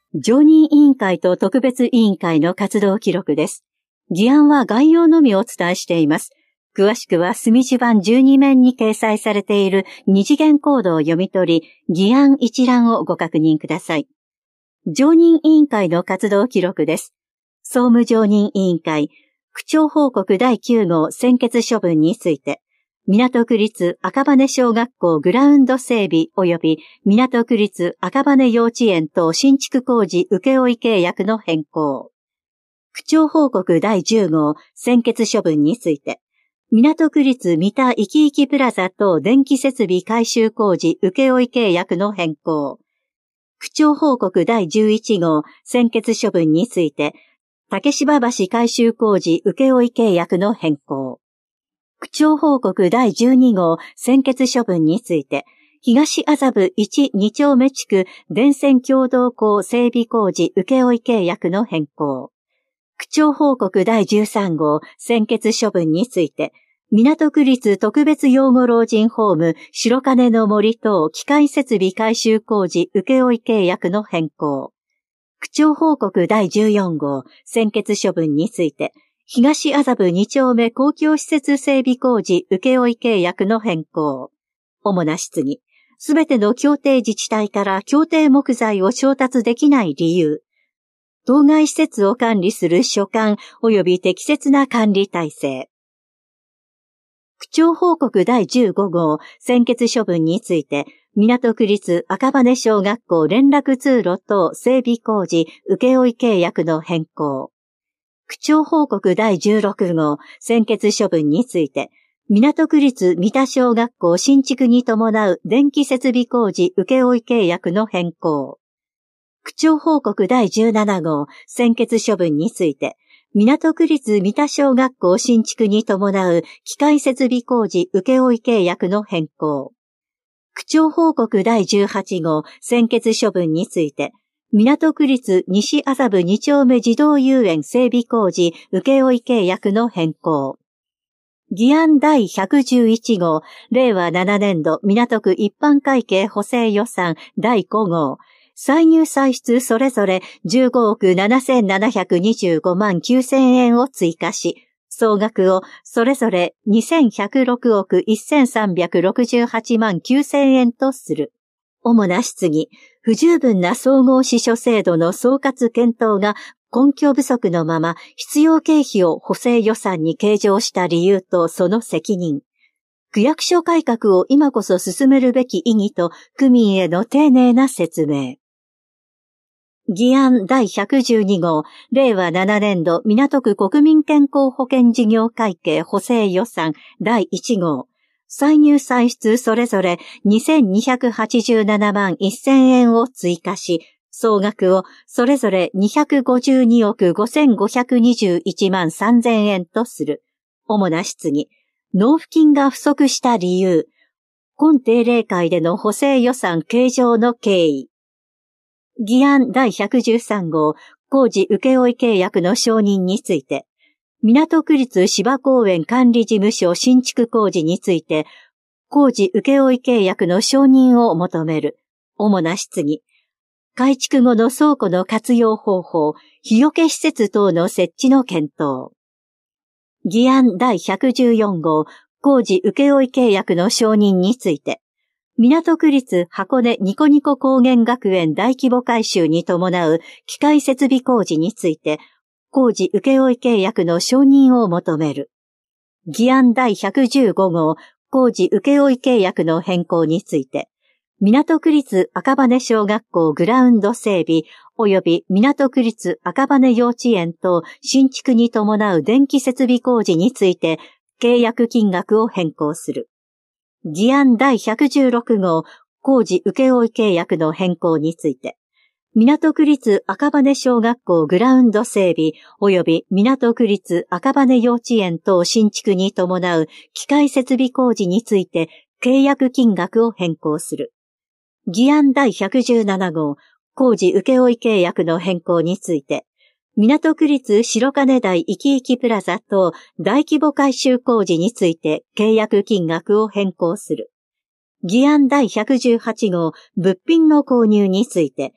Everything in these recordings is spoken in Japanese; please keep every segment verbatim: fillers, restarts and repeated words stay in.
常任委員会と特別委員会の活動記録です。議案は概要のみお伝えしています。詳しくは墨字版じゅうに面に掲載されている二次元コードを読み取り、議案一覧をご確認ください。常任委員会の活動記録です。総務常任委員会、区長報告だいきゅう号専決処分について、港区立赤羽小学校グラウンド整備及び港区立赤羽幼稚園等新築工事請負契約の変更。区長報告だいじゅう号専決処分について、港区立三田いきいきプラザ等電気設備改修工事請負契約の変更。区長報告だいじゅういち号専決処分について、竹芝橋改修工事請負契約の変更。区長報告だいじゅうに号専決処分について、東麻布いち、に丁目地区電線共同工整備工事請負契約の変更。区長報告だいじゅうさん号専決処分について、港区立特別養護老人ホーム白金の森等機械設備改修工事請負契約の変更。区長報告だいじゅうよん号専決処分について、東麻布に丁目公共施設整備工事請負契約の変更。主な質疑。すべての協定自治体から協定木材を調達できない理由。当該施設を管理する所管及び適切な管理体制。区長報告だいじゅうご号専決処分について、港区立赤羽小学校連絡通路等整備工事請負契約の変更。区長報告だいじゅうろく号専決処分について、港区立三田小学校新築に伴う電気設備工事請負契約の変更。区長報告だいじゅうなな号専決処分について、港区立三田小学校新築に伴う機械設備工事請負契約の変更。区長報告だいじゅうはち号専決処分について、港区立西麻布に丁目児童遊園整備工事請負契約の変更。議案だいひゃくじゅういち号令和なな年度港区一般会計補正予算だいご号歳入歳出それぞれじゅうごおくななせんななひゃくにじゅうご万きゅう千円を追加し、総額をそれぞれにせんひゃくろくおくせんさんびゃくろくじゅうはち万きゅう千円とする。主な質疑、不十分な総合支所制度の総括検討が根拠不足のまま必要経費を補正予算に計上した理由とその責任。区役所改革を今こそ進めるべき意義と区民への丁寧な説明。議案だいひゃくじゅうに号令和なな年度港区国民健康保険事業会計補正予算だいいち号歳入歳出それぞれにせんにひゃくはちじゅうなな万せん円を追加し、総額をそれぞれにひゃくごじゅうにおくごせんごひゃくにじゅういち万さんぜん円とする。主な質疑。納付金が不足した理由。今定例会での補正予算計上の経緯。議案だいひゃくじゅうさん号工事請負契約の承認について、港区立芝公園管理事務所新築工事について、工事請負契約の承認を求める。主な質疑。改築後の倉庫の活用方法、日よけ施設等の設置の検討。議案だいひゃくじゅうよん号工事請負契約の承認について、港区立箱根ニコニコ高原学園大規模改修に伴う機械設備工事について、工事請負契約の承認を求める。議案だいひゃくじゅうご号工事請負契約の変更について、港区立赤羽小学校グラウンド整備及び港区立赤羽幼稚園等新築に伴う電気設備工事について契約金額を変更する。議案だいひゃくじゅうろく号工事請負契約の変更について、港区立赤羽小学校グラウンド整備及び港区立赤羽幼稚園等新築に伴う機械設備工事について契約金額を変更する。議案だいひゃくじゅうなな号工事請負契約の変更について、港区立白金台いきいきプラザ等大規模改修工事について契約金額を変更する。議案だいひゃくじゅうはち号物品の購入について、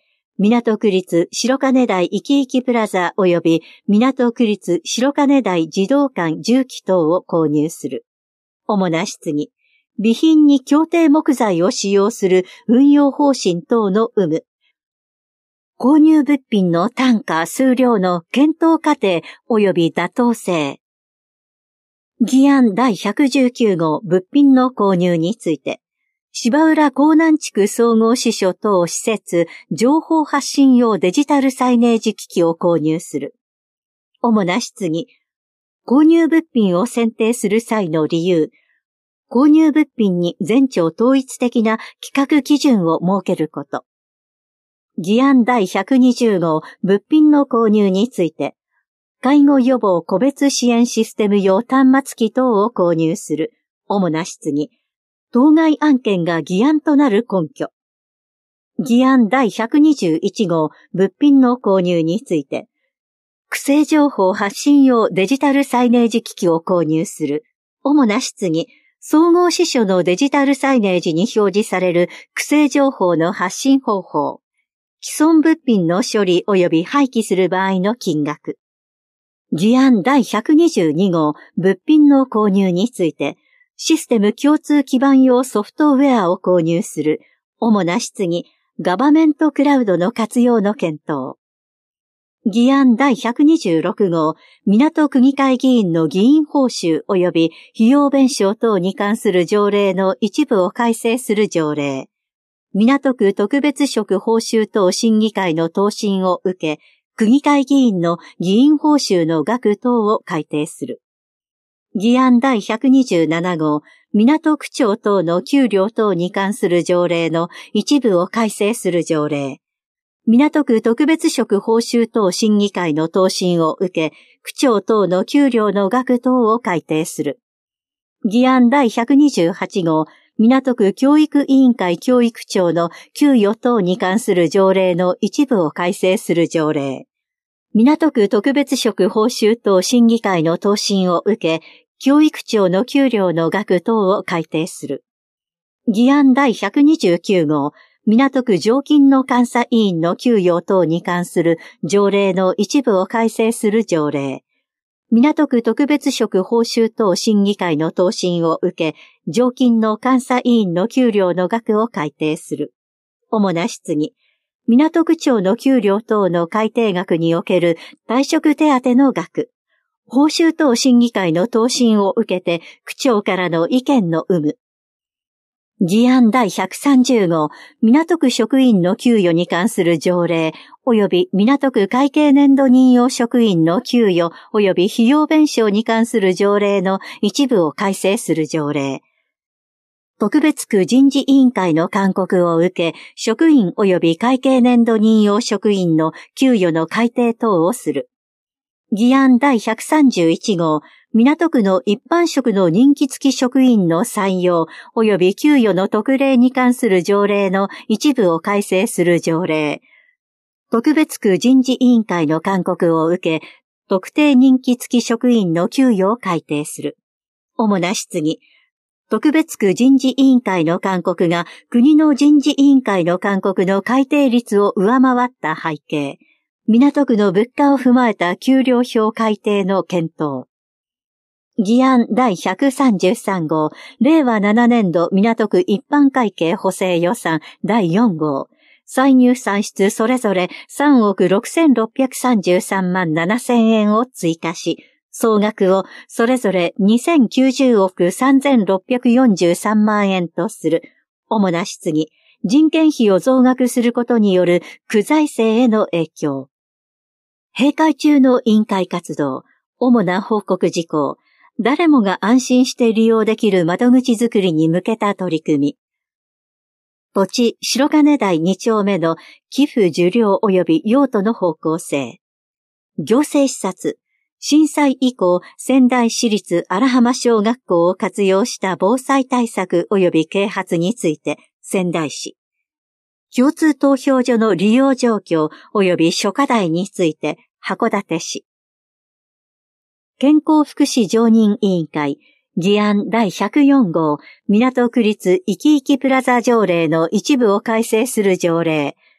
港区立白金台いきいきプラザ及び港区立白金台児童館重機等を購入する。主な質疑、備品に協定木材を使用する運用方針等の有無。購入物品の単価、数量の検討過程及び妥当性。議案第ひゃくじゅうきゅう号物品の購入について、芝浦江南地区総合支所等施設情報発信用デジタルサイネージ機器を購入する。主な質疑、購入物品を選定する際の理由、購入物品に全庁統一的な規格基準を設けること。議案第ひゃくにじゅう号物品の購入について、介護予防個別支援システム用端末機等を購入する。主な質疑、当該案件が議案となる根拠。議案第ひゃくにじゅういち号物品の購入について、区政情報発信用デジタルサイネージ機器を購入する。主な質疑、総合支所のデジタルサイネージに表示される区政情報の発信方法。既存物品の処理及び廃棄する場合の金額。議案第ひゃくにじゅうに号物品の購入について、システム共通基盤用ソフトウェアを購入する。主な質疑、ガバメントクラウドの活用の検討。議案第ひゃくにじゅうろく号、港区議会議員の議員報酬及び費用弁償等に関する条例の一部を改正する条例。港区特別職報酬等審議会の答申を受け、区議会議員の議員報酬の額等を改定する。議案第ひゃくにじゅうなな号、港区長等の給料等に関する条例の一部を改正する条例。港区特別職報酬等審議会の答申を受け、区長等の給料の額等を改定する。議案第ひゃくにじゅうはち号、港区教育委員会教育長の給与等に関する条例の一部を改正する条例。港区特別職報酬等審議会の答申を受け、教育長の給料の額等を改定する。議案第ひゃくにじゅうきゅう号、港区常勤の監査委員の給与等に関する条例の一部を改正する条例。港区特別職報酬等審議会の答申を受け、常勤の監査委員の給料の額を改定する。主な質疑、港区長の給料等の改定額における退職手当の額、報酬等審議会の答申を受けて区長からの意見の有無。議案第ひゃくさんじゅう号、港区職員の給与に関する条例、及び港区会計年度任用職員の給与及び費用弁償に関する条例の一部を改正する条例。特別区人事委員会の勧告を受け、職員及び会計年度任用職員の給与の改定等をする。議案第ひゃくさんじゅういち号、港区の一般職の任期付き職員の採用及び給与の特例に関する条例の一部を改正する条例。特別区人事委員会の勧告を受け、特定任期付き職員の給与を改定する。主な質疑、特別区人事委員会の勧告が国の人事委員会の勧告の改定率を上回った背景。港区の物価を踏まえた給料表改定の検討。議案第ひゃくさんじゅうさん号、令和なな年度港区一般会計補正予算だいよん号。歳入歳出それぞれさんおくろくせんろっぴゃくさんじゅうさんまんななせん円を追加し、総額をそれぞれにせんきゅうじゅうおくさんぜんろっぴゃくよんじゅうさんまん円とする。主な質疑、人件費を増額することによる区財政への影響。閉会中の委員会活動、主な報告事項、誰もが安心して利用できる窓口づくりに向けた取り組み。土地白金台に丁目の寄付受領及び用途の方向性。行政視察、震災以降仙台市立荒浜小学校を活用した防災対策及び啓発について仙台市。共通投票所の利用状況及び諸課題について函館市。健康福祉常任委員会、議案だいひゃくよん号、港区立いきいきプラザ条例の一部を改正する条例。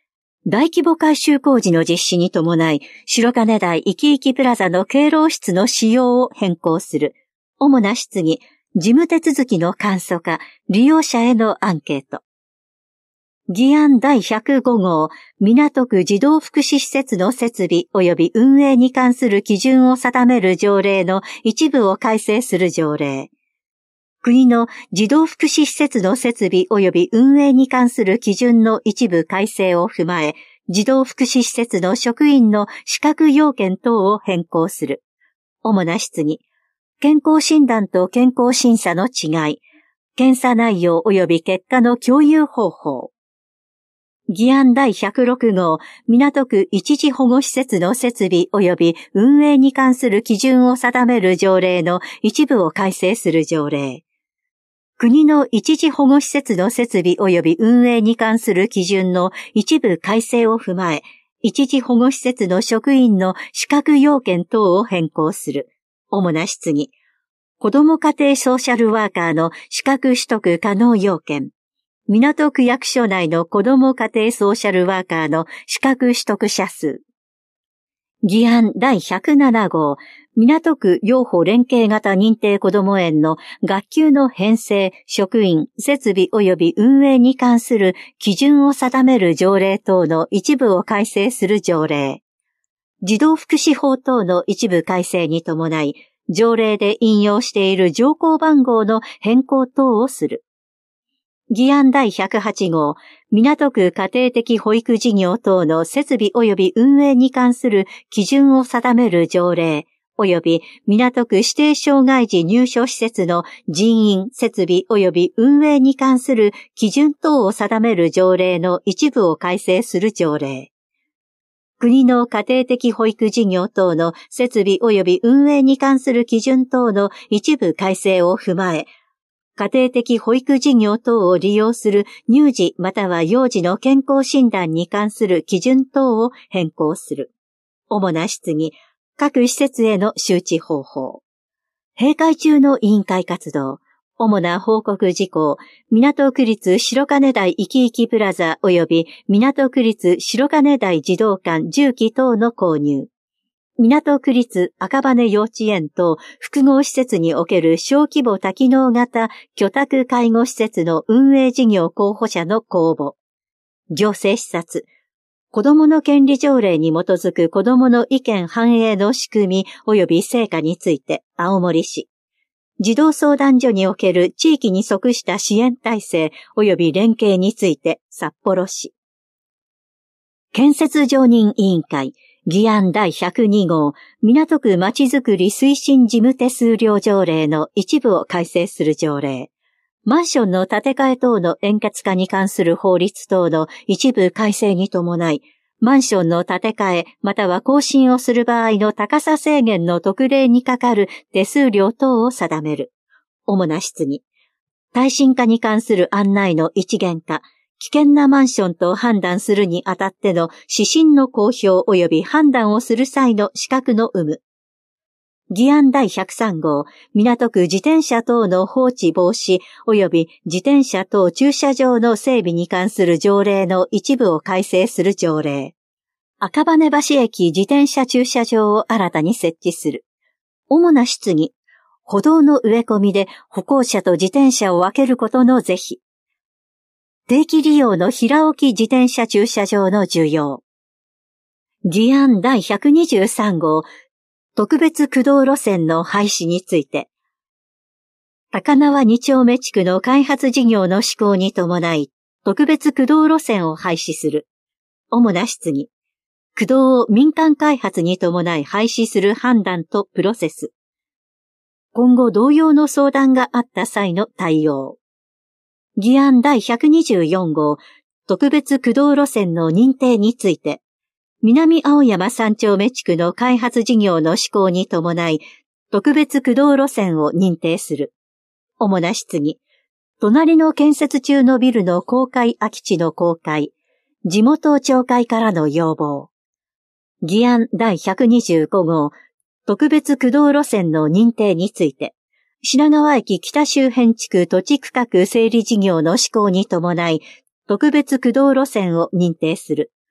大規模改修工事の実施に伴い、白金台いきいきプラザの敬老室の使用を変更する。主な質疑、事務手続きの簡素化、利用者へのアンケート。議案だいひゃくご号、港区児童福祉施設の設備及び運営に関する基準を定める条例の一部を改正する条例。国の児童福祉施設の設備及び運営に関する基準の一部改正を踏まえ、児童福祉施設の職員の資格要件等を変更する。主な質疑、健康診断と健康審査の違い、検査内容及び結果の共有方法。議案だいひゃくろく号、港区一時保護施設の設備及び運営に関する基準を定める条例の一部を改正する条例。国の一時保護施設の設備及び運営に関する基準の一部改正を踏まえ、一時保護施設の職員の資格要件等を変更する。主な質疑、子ども家庭ソーシャルワーカーの資格取得可能要件。港区役所内の子ども家庭ソーシャルワーカーの資格取得者数。議案だいひゃくなな号、港区幼保連携型認定こども園の学級の編成、職員、設備及び運営に関する基準を定める条例等の一部を改正する条例。児童福祉法等の一部改正に伴い、条例で引用している条項番号の変更等をする。議案だいひゃくはち号、港区家庭的保育事業等の設備及び運営に関する基準を定める条例、及び港区指定障害児入所施設の人員、設備及び運営に関する基準等を定める条例の一部を改正する条例。国の家庭的保育事業等の設備及び運営に関する基準等の一部改正を踏まえ、家庭的保育事業等を利用する乳児または幼児の健康診断に関する基準等を変更する。主な質疑、各施設への周知方法。閉会中の委員会活動。主な報告事項、港区立白金台いきいきプラザ及び港区立白金台児童館重機等の購入。港区立赤羽幼稚園等複合施設における小規模多機能型居宅介護施設の運営事業候補者の公募。行政視察。子どもの権利条例に基づく子どもの意見反映の仕組み及び成果について青森市。児童相談所における地域に即した支援体制及び連携について札幌市。建設常任委員会。議案だいひゃくに号、港区まちづくり推進事務手数料条例の一部を改正する条例。マンションの建て替え等の円滑化に関する法律等の一部改正に伴い、マンションの建て替えまたは更新をする場合の高さ制限の特例にかかる手数料等を定める。主な質疑。耐震化に関する案内の一元化。危険なマンションと判断するにあたっての指針の公表及び判断をする際の資格の有無。議案だいひゃくさん号、港区自転車等の放置防止及び自転車等駐車場の整備に関する条例の一部を改正する条例。赤羽橋駅自転車駐車場を新たに設置する。主な質疑。歩道の植え込みで歩行者と自転車を分けることの是非。定期利用の平置き自転車駐車場の需要。議案だいひゃくにじゅうさん号、特別区道路線の廃止について。高輪に丁目地区の開発事業の施行に伴い、特別区道路線を廃止する。主な質疑。区道を民間開発に伴い廃止する判断とプロセス。今後同様の相談があった際の対応。議案だいひゃくにじゅうよん号、特別区道路線の認定について、南青山三丁目地区の開発事業の施行に伴い、特別区道路線を認定する。主な質疑、隣の建設中のビルの公開空き地の公開、地元町会からの要望。議案だいひゃくにじゅうご号、特別区道路線の認定について、品川駅北周辺地区土地区画整理事業の施行に伴い、特別区道路線を認定する。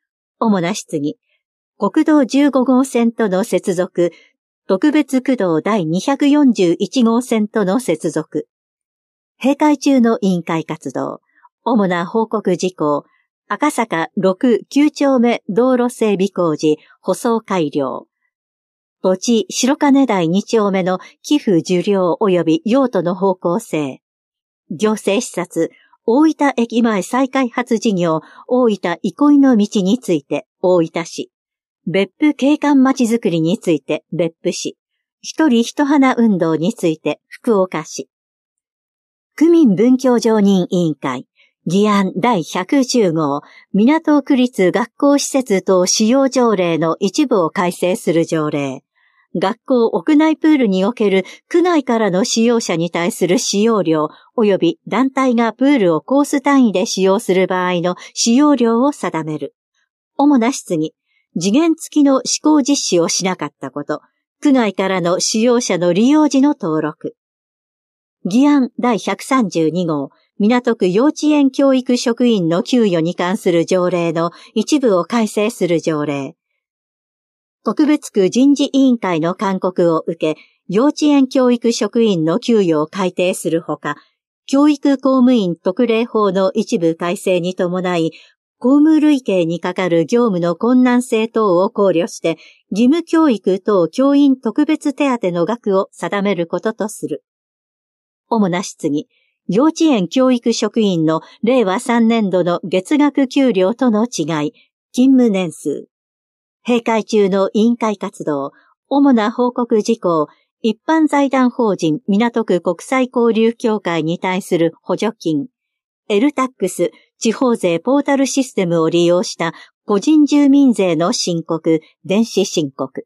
主な質疑。国道じゅうごごうせんとの接続。特別区道第にひゃくよんじゅういちごうせんとの接続。閉会中の委員会活動。主な報告事項。赤坂ろく、きゅう丁目道路整備工事、舗装改良。土地白金台に丁目の寄付受領及び用途の方向性。行政視察、大分駅前再開発事業、大分憩いの道について、大分市。別府景観まちづくりについて、別府市。一人一花運動について、福岡市。区民文教常任委員会。議案第ひゃくじゅう号、港区立学校施設等使用条例の一部を改正する条例。学校屋内プールにおける区外からの使用者に対する使用料及び団体がプールをコース単位で使用する場合の使用料を定める。主な質疑、時限付きの施行実施をしなかったこと、区外からの使用者の利用時の登録。議案第ひゃくさんじゅうに号、港区幼稚園教育職員の給与に関する条例の一部を改正する条例。特別区人事委員会の勧告を受け、幼稚園教育職員の給与を改定するほか、教育公務員特例法の一部改正に伴い、公務類型にかかる業務の困難性等を考慮して、義務教育等教員特別手当の額を定めることとする。主な質疑、幼稚園教育職員のれいわさんねん度の月額給料との違い、勤務年数。閉会中の委員会活動、主な報告事項、一般財団法人港区国際交流協会に対する補助金、エルタックス 地方税ポータルシステムを利用した個人住民税の申告、電子申告。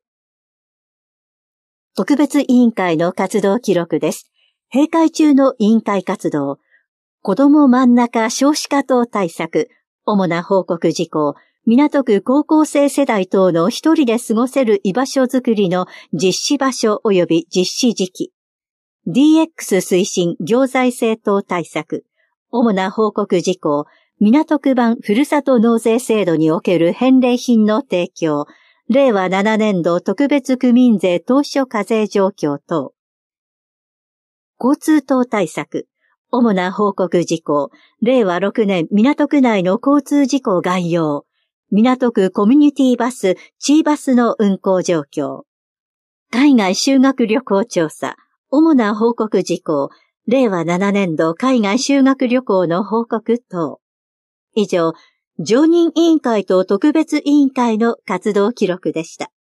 特別委員会の活動記録です。閉会中の委員会活動、子ども真ん中少子化等対策、主な報告事項、港区高校生世代等の一人で過ごせる居場所づくりの実施場所及び実施時期、ディーエックス 推進行財政等対策、主な報告事項、港区版ふるさと納税制度における返礼品の提供、れいわななねん度特別区民税当初課税状況等、交通等対策、主な報告事項、れいわろくねん港区内の交通事故概要、港区コミュニティバス、チーバスの運行状況、海外修学旅行調査、主な報告事項、れいわななねん度海外修学旅行の報告等。以上、常任委員会と特別委員会の活動記録でした。